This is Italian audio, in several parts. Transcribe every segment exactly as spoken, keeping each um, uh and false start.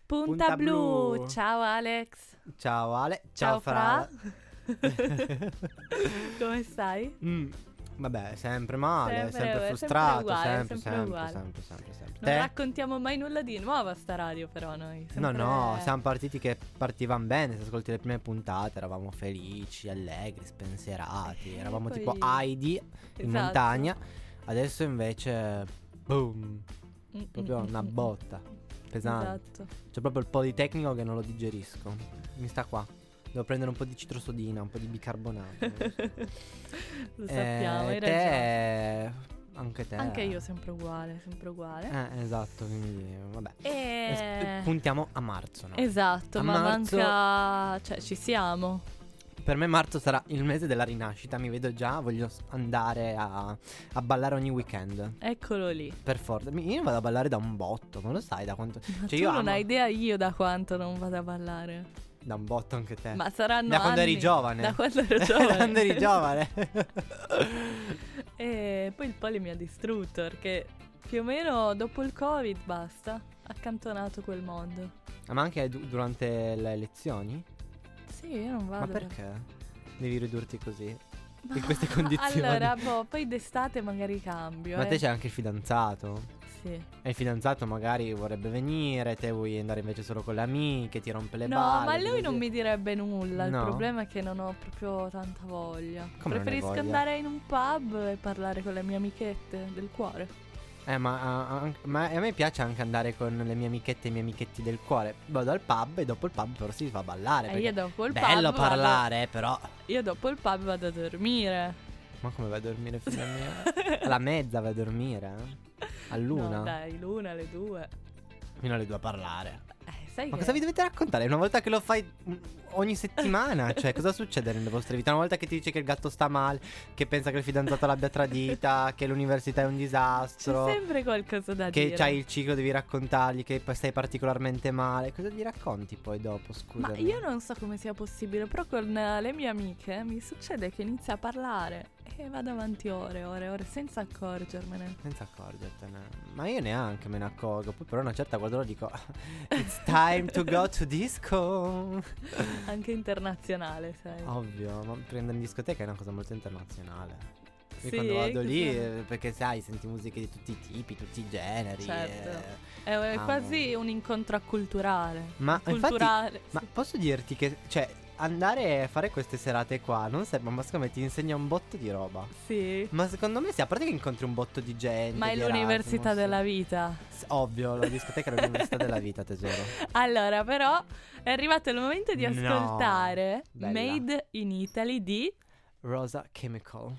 Punta, Punta blu. blu. Ciao Alex. Ciao Ale, Ciao ciao, Fra. Come stai? Mm, vabbè, sempre male, Sempre- sempre, sempre frustrato, uguale, sempre, sempre sempre, uguale. sempre, sempre, sempre. Non Te? raccontiamo mai nulla di nuovo a sta radio, però noi. No, sempre- no, siamo partiti che partivamo bene, se ascolti le prime puntate eravamo felici, allegri, spensierati, Eh, eravamo poi- tipo Heidi in Esatto. montagna, adesso invece, boom, Mm, proprio mm, una mm, mm. botta, pesante. Esatto. C'è proprio il politecnico che non lo digerisco, mi sta qua, devo prendere un po' di citrosodina, un po' di bicarbonato. Lo sappiamo, hai Eh, ragione. te, anche te. Anche io sempre uguale, sempre uguale. Eh, esatto, quindi vabbè. E... Es- puntiamo a marzo, no? Esatto, A ma marzo- manca... Cioè, ci siamo. Per me marzo sarà il mese della rinascita, mi vedo già, voglio s- andare a, a ballare ogni weekend. Eccolo lì. Per forza. Mi- Io vado a ballare da un botto, ma lo sai da quanto... Ma Cioè tu io non amo- hai idea io da quanto non vado a ballare. Da un botto anche te. Ma saranno Da quando anni. eri giovane. Da quando ero Da giovane. quando eri giovane. E poi il poli mi ha distrutto perché più o meno dopo il Covid basta. Accantonato quel mondo. Ah, ma anche du- durante le elezioni? Sì, io non vado. Ma perché? Devi ridurti così? Ma- In queste condizioni? Allora, boh, poi d'estate magari cambio. Ma eh. te c'è anche il fidanzato. Sì. E il fidanzato magari vorrebbe venire, te vuoi andare invece solo con le amiche, ti rompe le No, balle. ma lui così. non mi direbbe nulla. No? Il problema è che non ho proprio tanta voglia. Come non hai Preferisco voglia? andare in un pub e parlare con le mie amichette del cuore. Eh, ma, ah, an- ma a me piace anche andare con le mie amichette e i miei amichetti del cuore. Vado al pub e dopo il pub però si fa ballare. E perché io dopo il bello pub parlare, però. Vado, io dopo il pub vado a dormire. Ma come vai a dormire fino a mia? Alla mezza vai a dormire? eh? All'una? No, dai, l'una, alle due. Fino alle due a parlare. Eh, sai Ma che... cosa vi dovete raccontare? Una volta che lo fai mm, ogni settimana? Cioè, cosa succede nelle vostre vite? Una volta che ti dice che il gatto sta male, che pensa che il fidanzato l'abbia tradita, che l'università è un C'è disastro, sempre qualcosa da che dire. c'hai il ciclo, devi raccontargli che poi stai particolarmente male. Cosa gli racconti poi dopo, scusa? Ma io non so come sia possibile, però con eh, le mie amiche mi succede che inizia a parlare e vado avanti ore, ore, ore senza accorgermene. Senza accorgertene. Ma io neanche me ne accorgo. Poi per una certa quando lo dico it's time to go to disco. Anche internazionale, sai. Ovvio, ma prendere in discoteca è una cosa molto internazionale. Io Sì, quando vado lì, cosa- eh, perché sai, senti musiche di tutti i tipi, tutti i generi. Certo. eh. È, è amo. quasi un incontro acculturale. Ma infatti, Culturale. ma sì. posso dirti che, cioè, andare a fare queste serate qua non sembra, ma secondo me ti insegna un botto di roba. Sì. Ma secondo me sì, a parte che incontri un botto di gente. Ma è di l'università Erasmus. della vita. S- Ovvio, la discoteca è l'università della vita, tesoro. Allora, però, è arrivato il momento di No. ascoltare Bella. Made in Italy di... Rosa Chemical.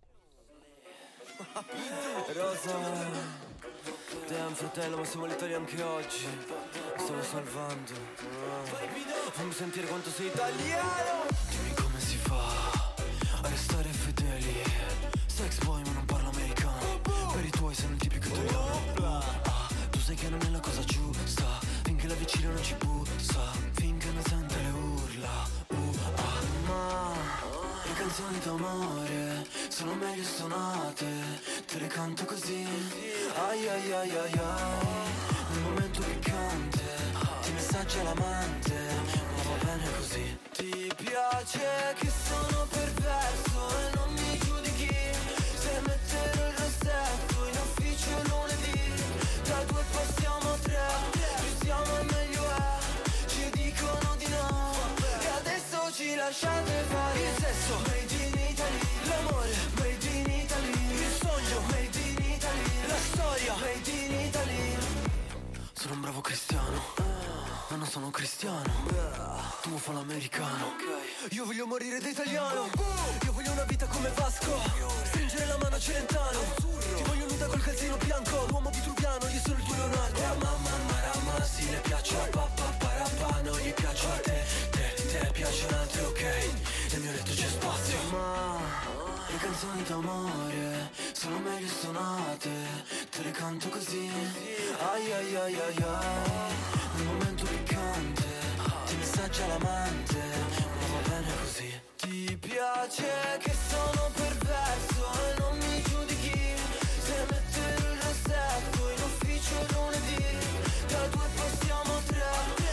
Rosa, damn fratello, ma siamo l'Italia anche oggi. Mi stavo salvando. Ah. Fammi sentire quanto sei italiano. Dimmi come si fa a restare fedeli. Sex boy ma non parlo americano. Per i tuoi sei un tipico italiano. Ah, tu sai che non è la cosa giusta. Finché la vicina non ci bussa. Finché non sente le urla. Uh, ah, ma le canzoni d'amore sono meglio suonate, te le canto così. Ai ai ai ai ai, nel momento piccante ti messaggia l'amante, ma va bene così. Ti piace che sono perverso e non mi giudichi se metterò il rossetto in ufficio lunedì. Da due passiamo a tre, più siamo e meglio è. Ci dicono di no e adesso ci lasciate fare il sesso. Made in Italy, l'amore made in Italy, il sogno made in Italy, la storia made in Italy. Sono un bravo cristiano, ma non sono cristiano. Tu fa l'americano, io voglio morire da italiano. Io voglio una vita come Vasco, stringere la mano a Celentano. Ti voglio nuda col calzino bianco, l'uomo vitruviano, io sono il tuo Leonardo. Mamma marama, sì le piaccio a papà parapà, non gli piaccio a te, te, te piacciono altre, ok, nel mio letto c'è spazio. Ma le canzoni d'amore sono meglio suonate, te le canto così. Ai ai ai ai ai, nel momento piccante ti messaggia l'amante, ma va bene così. Ti piace che sono perverso e non mi giudichi se metterò il rossetto in ufficio lunedì. Da due passiamo a tre,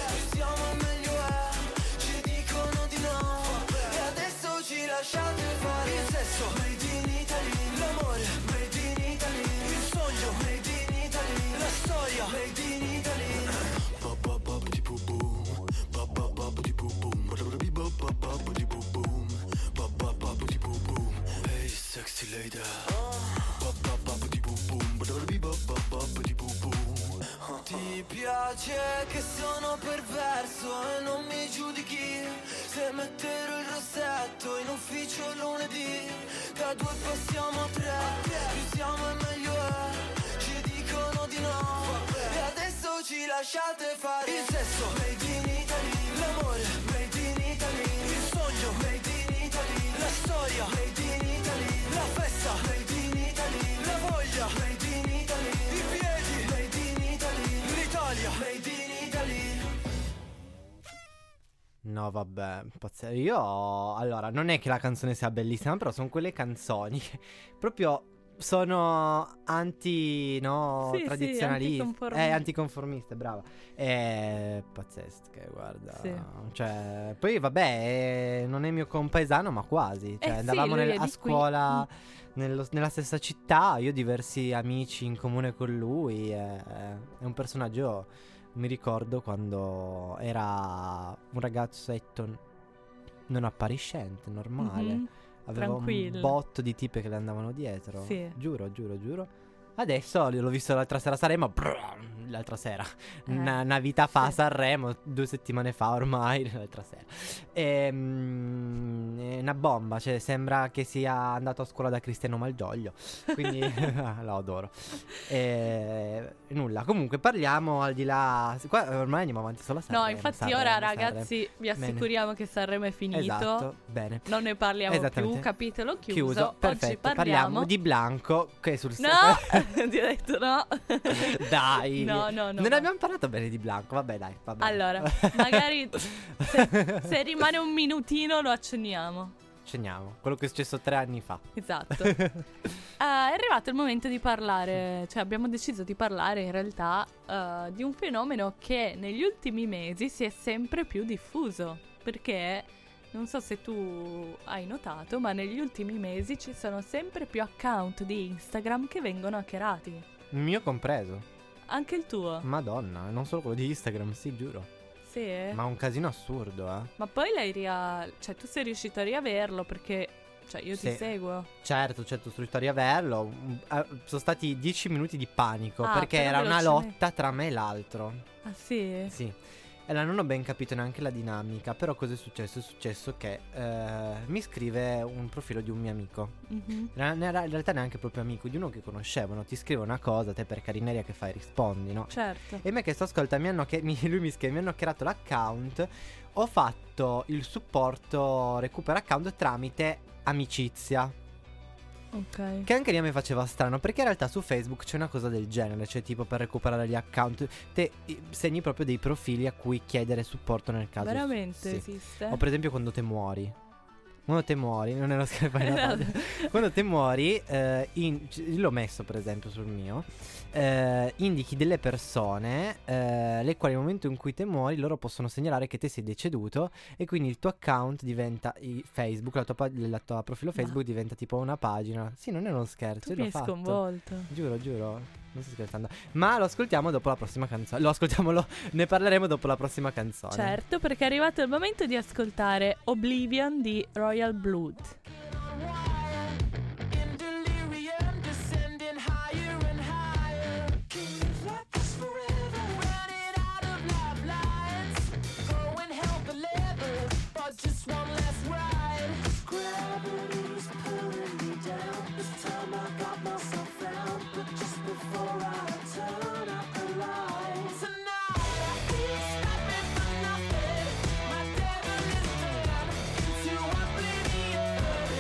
Mi piace che sono perverso e non mi giudichi se metterò il rossetto in ufficio lunedì. Da due passiamo a tre, più siamo e meglio è. Ci dicono di no e adesso ci lasciate fare. Il sesso made in Italy, l'amore made in Italy, il sogno made in Italy, la storia made in Italy, la festa made in Italy, la voglia made in Italy, i piedi made in Italy, l'Italia made in Italy. No, vabbè, pazzesco. Io, allora, non è che la canzone sia bellissima, però sono quelle canzoni che proprio sono anti, no, Sì, sì, tradizionaliste. anticonformiste. Eh, anticonformiste, brava. È pazzesche, guarda. Sì. Cioè, poi vabbè, eh, non è mio compaesano, ma quasi. Cioè, Eh sì, andavamo lui nel- è a di qui. scuola nello- nella stessa città, io ho diversi amici in comune con lui. È, è un personaggio, mi ricordo quando era un ragazzetto non appariscente, normale. Mhm. Aveva Tranquillo. un botto di tipe che le andavano dietro. Sì. Giuro, giuro, giuro. Adesso l'ho visto l'altra sera a Sanremo. brrr, L'altra sera. Eh, Una, una vita fa a sì. Sanremo. Due settimane fa ormai. L'altra sera. Ehm, è una bomba. Cioè, sembra che sia andato a scuola da Cristiano Malgioglio. Quindi lo adoro. E nulla. Comunque parliamo al di là. Qua ormai andiamo avanti solo a Sanremo. No, infatti Sanremo, ora Sanremo. ragazzi vi Bene. assicuriamo che Sanremo è finito. Esatto. Bene. Non ne parliamo Esattamente. più, capitolo chiuso. Chiuso, perfetto. Oggi Parliamo parliamo di Blanco che è sul No, ti ho detto no. Dai. No, no, no. Non no. abbiamo parlato bene di Blanco. Vabbè, dai. Va bene. Allora, magari se, se rimane un minutino lo accenniamo. Scendiamo. Quello che è successo tre anni fa. Esatto. Eh, è arrivato il momento di parlare, cioè abbiamo deciso di parlare in realtà eh, di un fenomeno che negli ultimi mesi si è sempre più diffuso, perché non so se tu hai notato, ma negli ultimi mesi ci sono sempre più account di Instagram che vengono hackerati. Il mio compreso. Anche il tuo. Madonna, non solo quello di Instagram, sì, giuro. Sì. Ma, Ma un casino assurdo, eh. ma poi l'hai ria... cioè tu sei riuscito a riaverlo perché cioè io ti Sì. seguo. Certo, certo, sono riuscito a riaverlo. Mm, eh, Sono stati dieci minuti di panico Ah, perché però era una velocemente. lotta tra me e l'altro. Ah sì? Sì. E la non ho ben capito neanche la dinamica. Però cosa è successo? È successo che eh, mi scrive un profilo di un mio amico. Mhm. Era- In realtà neanche proprio amico, di uno che conoscevano. Ti scrive una cosa, te per carineria che fai rispondi, no? Certo. E me che sto ascolta, mi hanno che- mi- lui mi scrive, mi hanno creato l'account. Ho fatto il supporto recupero account tramite amicizia. Ok. Che anche lì mi faceva strano, perché in realtà su Facebook c'è una cosa del genere. Cioè tipo per recuperare gli account te i- segni proprio dei profili a cui chiedere supporto nel caso. Veramente Sì. esiste? O per esempio quando te muori. Quando te muori, non è lo scherzo. Quando te muori, eh, in- c- io l'ho messo per esempio sul mio. eh, indichi delle persone, eh, le quali nel momento in cui te muori, loro possono segnalare che te sei deceduto. E quindi il tuo account diventa i- Facebook, la tua, pa- la tua profilo Ma- Facebook diventa tipo una pagina. Sì, non è uno scherzo, Tu io mi l'ho hai fatto. sconvolto. Giuro, giuro, non sto scherzando. Ma lo ascoltiamo dopo la prossima canzone. Lo ascoltiamo, lo- ne parleremo dopo la prossima canzone. Certo, perché è arrivato il momento di ascoltare Oblivion di Royal Blood. In delirium, descending higher and higher. Can't let this forever. Running out of lifelines. Going hell for leather, but just one last ride. Gravity's pulling me down. This time I got myself found, but just before I turn out the lights. Tonight I feel stopping for nothing. My devil is turned into oblivion.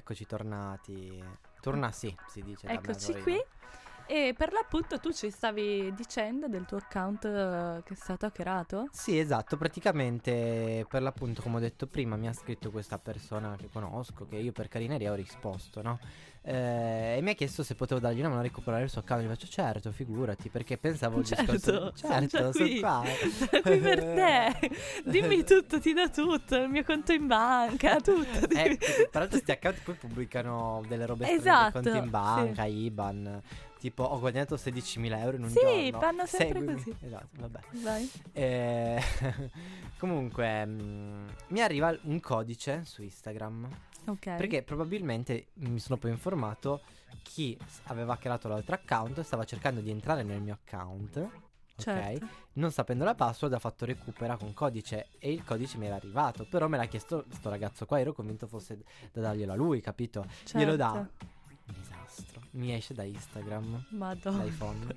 eccoci tornati. Torna sì, si dice. Eccoci qui. E per l'appunto tu ci stavi dicendo del tuo account uh, che è stato hackerato? Sì, esatto, praticamente per l'appunto, come ho detto prima, mi ha scritto questa persona che conosco, che io per carineria ho risposto, no? Eh, e mi ha chiesto se potevo dargli una mano a recuperare il suo account. Gli faccio certo, figurati, perché pensavo il certo, discorso. Certo, sono qui. qua. Sono qui per te. Dimmi tutto, ti dà tutto, il mio conto in banca, tutto. Eh, tra l'altro sti account poi pubblicano delle robe strane, esatto, conti in banca, sì. I B A N. Tipo ho guadagnato sedicimila euro in un sì, giorno. Sì, fanno sempre Seguimi. così. Esatto, vabbè. Vai. Eh, comunque mh, mi arriva un codice su Instagram. Ok. Perché probabilmente mi sono poi informato chi aveva hackerato l'altro account stava cercando di entrare nel mio account. Ok. Certo. Non sapendo la password ha fatto recupera con codice e il codice mi era arrivato. Però me l'ha chiesto sto ragazzo qua, ero convinto fosse da darglielo a lui, capito? Certo. Glielo dà. Disastro. Mi esce da Instagram. Madonna. L'iPhone.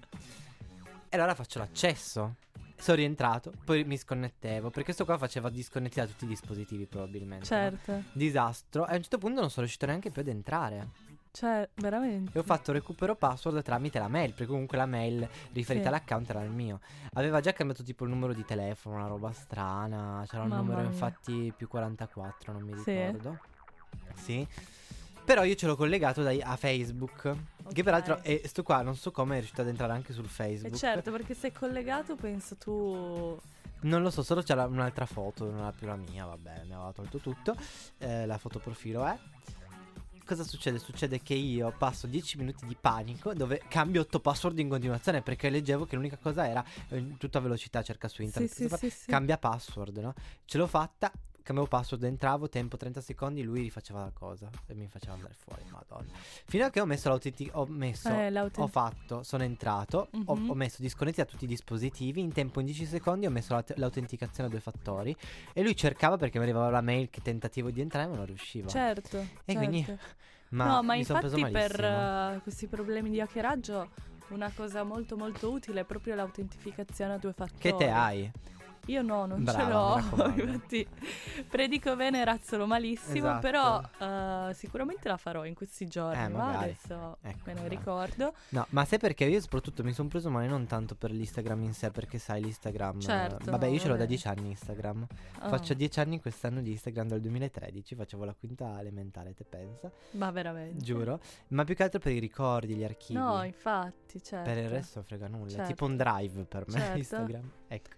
E allora faccio l'accesso. Sono rientrato, poi mi sconnettevo, perché questo qua faceva disconnetti da tutti i dispositivi probabilmente. Certo. No? Disastro. E a un certo punto non sono riuscito neanche più ad entrare. Cioè, veramente. E ho fatto recupero password tramite la mail, perché comunque la mail riferita Sì. all'account era il mio. Aveva già cambiato tipo il numero di telefono, una roba strana. C'era un Mamma numero mia. infatti più quarantaquattro, non mi Sì. ricordo. Sì. Però io ce l'ho collegato dai, a Facebook. Ok. Che peraltro, e sto qua non so come è riuscito ad entrare anche sul Facebook. E certo, perché sei collegato, penso tu. Non lo so, solo c'era un'altra foto, non era più la mia, vabbè, mi aveva tolto tutto. Eh, la foto profilo è. Cosa succede? Succede che io passo dieci minuti di panico dove cambio otto password in continuazione, perché leggevo che l'unica cosa era eh, in tutta velocità, cerca su internet, Sì, sì, sì, sì. cambia password, no? Ce l'ho fatta, cambiavo password, entravo, tempo trenta secondi, lui rifaceva la cosa e mi faceva andare fuori, madonna. Fino a che ho messo l'autentico, ho messo, Eh, l'autent- ho fatto, sono entrato, ho, Mhm. ho messo disconnetti da tutti i dispositivi, in tempo in dieci secondi ho messo l'aut- l'autenticazione a due fattori e lui cercava perché mi arrivava la mail che tentativo di entrare ma non riusciva. Certo. E certo. quindi ma no, ma mi son preso infatti per malissimo. uh, questi problemi di hackeraggio una cosa molto molto utile è proprio l'autentificazione a due fattori. Che te hai? Io no, non Brava, ce mi l'ho. raccomando. Infatti predico bene, razzolo malissimo. Esatto. Però uh, sicuramente la farò in questi giorni. Eh, va? magari. Adesso Ecco, me ne magari. ricordo. No, ma sai perché io soprattutto mi sono preso male non tanto per l'Instagram in sé, perché sai l'Instagram eh, Certo, vabbè, io ce l'ho da vabbè. dieci anni Instagram. Oh, Faccio dieci anni quest'anno di Instagram dal duemilatredici, facevo la quinta elementare, te pensa? ma veramente. Giuro. Ma più che altro per i ricordi, gli archivi. No, infatti, certo. Per il resto frega nulla, Certo. tipo un drive per me Certo. Instagram. Ecco.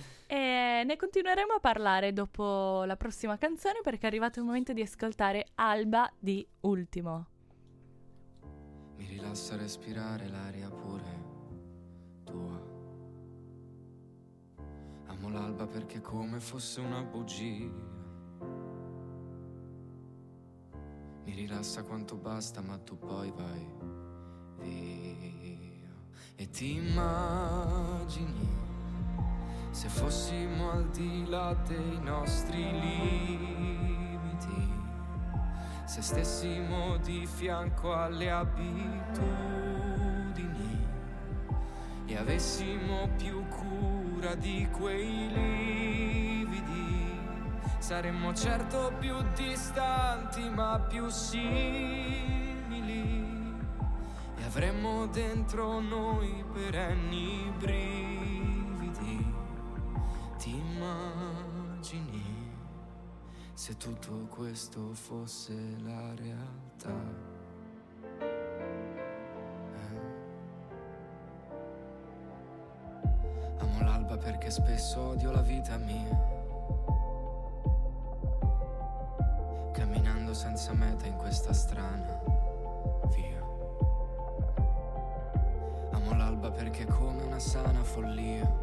E ne continueremo a parlare dopo la prossima canzone, perché è arrivato il momento di ascoltare Alba di Ultimo. Mi rilassa respirare l'aria pure tua. Amo l'alba perché è come fosse una bugia. Mi rilassa quanto basta, ma tu poi vai via. E ti immagini se fossimo al di là dei nostri limiti, se stessimo di fianco alle abitudini e avessimo più cura di quei lividi, saremmo certo più distanti ma più simili e avremmo dentro noi perenni brividi. Ti immagini se tutto questo fosse la realtà? Eh. Amo l'alba perché spesso odio la vita mia, camminando senza meta in questa strana via. Amo l'alba perché è come una sana follia,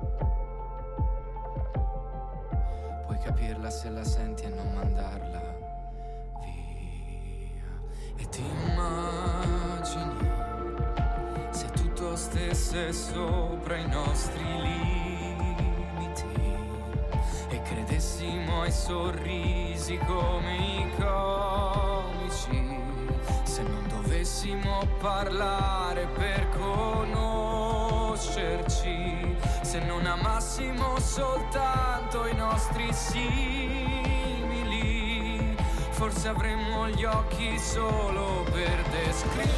puoi capirla se la senti e non mandarla via. E ti immagini se tutto stesse sopra i nostri limiti e credessimo ai sorrisi come i comici, se non dovessimo parlare per conoscerci, se non amassimo soltanto i nostri simili, Forse avremmo gli occhi solo per descriverci,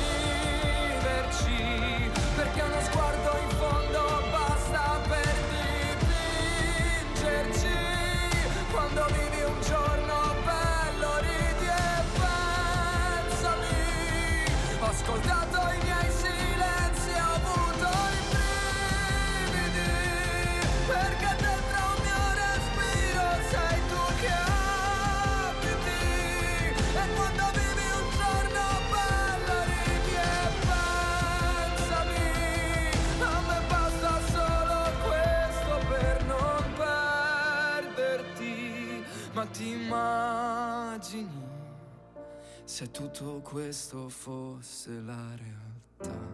perché uno sguardo in fondo basta per dipingerci. Quando vivi un giorno bello ridi e pensami. Ho ascoltato i miei silenzi, ho avuto i brividi, perché dentro un mio respiro sei tu che abiti. E quando vivi un giorno bello ridi e pensami. A me basta solo questo per non perderti. Ma ti immagini se tutto questo fosse la realtà?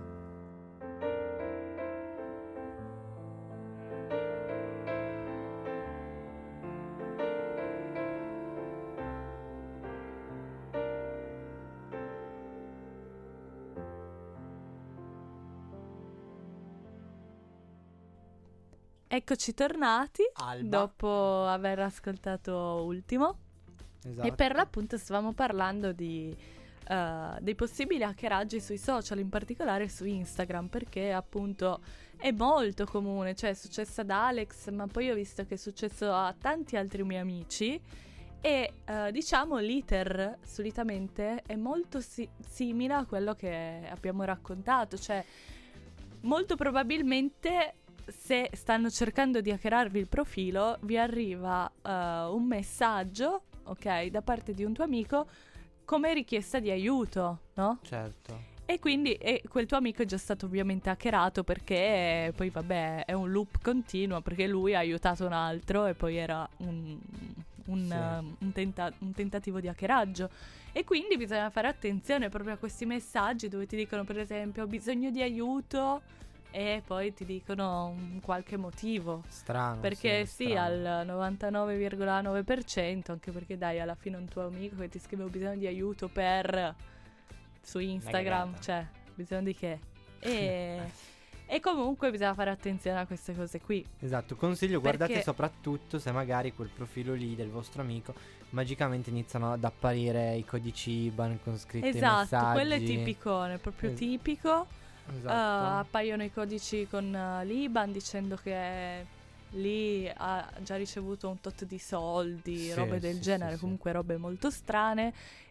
Eccoci tornati Alba. dopo aver ascoltato Ultimo. Esatto. E per l'appunto stavamo parlando di eh, dei possibili hackeraggi sui social, in particolare su Instagram, perché appunto è molto comune, cioè è successo ad Alex, ma poi ho visto che è successo a tanti altri miei amici e eh, diciamo l'iter solitamente è molto si- simile a quello che abbiamo raccontato, cioè molto probabilmente se stanno cercando di hackerarvi il profilo vi arriva uh, un messaggio, ok, da parte di un tuo amico come richiesta di aiuto, no? Certo. E quindi e quel tuo amico è già stato ovviamente hackerato, perché poi vabbè è un loop continuo, perché lui ha aiutato un altro e poi era un, un, Sì. uh, un, tenta- un tentativo di hackeraggio. E quindi bisogna fare attenzione proprio a questi messaggi dove ti dicono per esempio ho bisogno di aiuto e poi ti dicono un qualche motivo. Strano. Perché sì, sì, strano. al novantanove virgola nove per cento, anche perché dai, alla fine un tuo amico che ti scrive ho bisogno di aiuto per su Instagram, cagata. cioè, bisogno di che? E, e comunque bisogna fare attenzione a queste cose qui. Esatto, consiglio, guardate Perché- soprattutto se magari quel profilo lì del vostro amico magicamente iniziano ad apparire i codici I B A N con scritti Esatto, messaggi. quello è tipico, è proprio Es- tipico. Esatto. Uh, appaiono i codici con uh, l'I B A N dicendo che lì ha già ricevuto un tot di soldi, Sì, robe del sì, genere, sì, sì. comunque robe molto strane.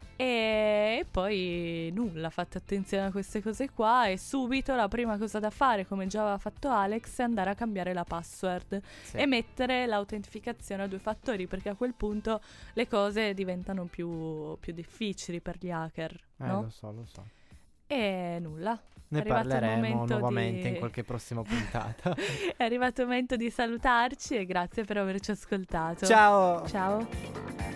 E, e poi nulla, fate attenzione a queste cose qua e subito la prima cosa da fare, come già aveva fatto Alex, è andare a cambiare la password Sì. e mettere l'autentificazione a due fattori, perché a quel punto le cose diventano più, più difficili per gli hacker, Eh, no? lo so, lo so. E nulla. Ne È arrivato il parleremo momento nuovamente di- in qualche prossima puntata. È arrivato il momento di salutarci e grazie per averci ascoltato. Ciao! Ciao.